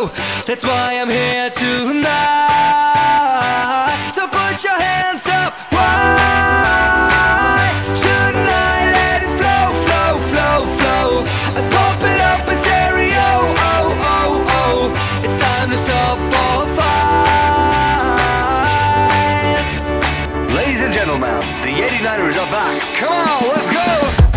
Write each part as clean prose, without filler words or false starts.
so that's why I'm here tonight. So put your hands up. Why shouldn't I let it flow, flow, flow, flow? I pump it up in stereo. Oh, oh, oh. It's time to stop all fights. Ladies and gentlemen, the 89ers are back. Come on, let's go.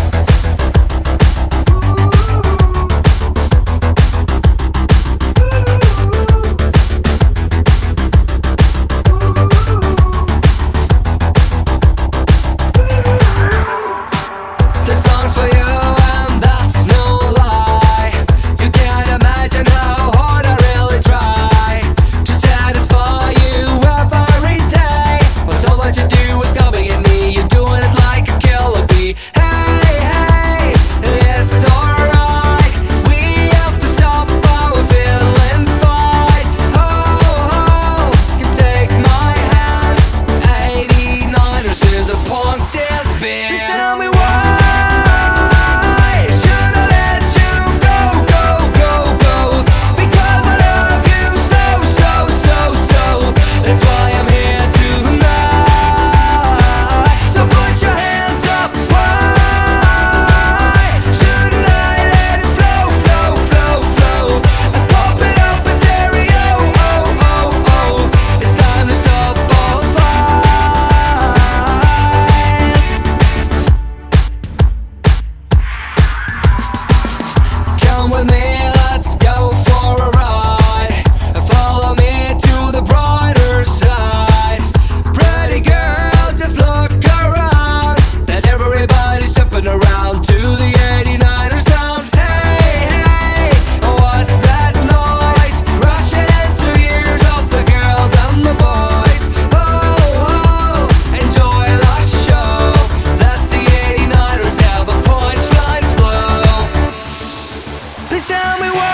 With me, let's go for a ride. Follow me to the brighter side. Pretty girl, just look around. That everybody's jumping around to the 89er sound. Hey, hey, what's that noise? Rushing into ears of the girls and the boys. Oh, oh, enjoy the show. Let the 89ers have a punchline flow. Please tell me why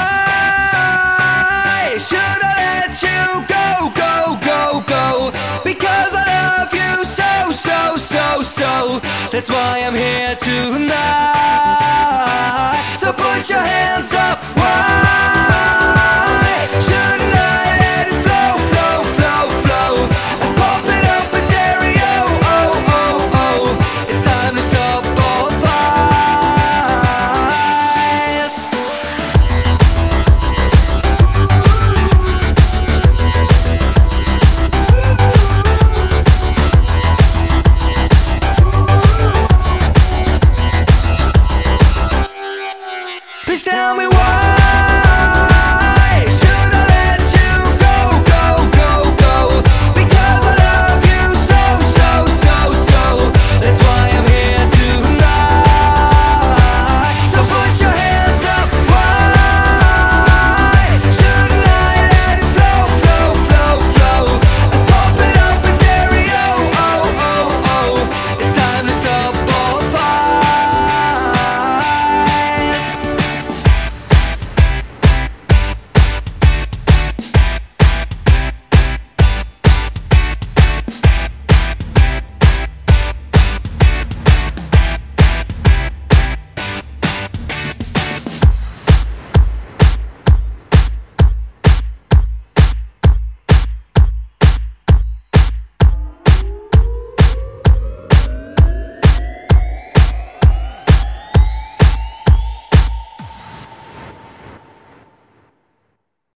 should I let you go, go, go, go? Because I love you so, so, so, so. That's why I'm here tonight. So put your hands up. Why?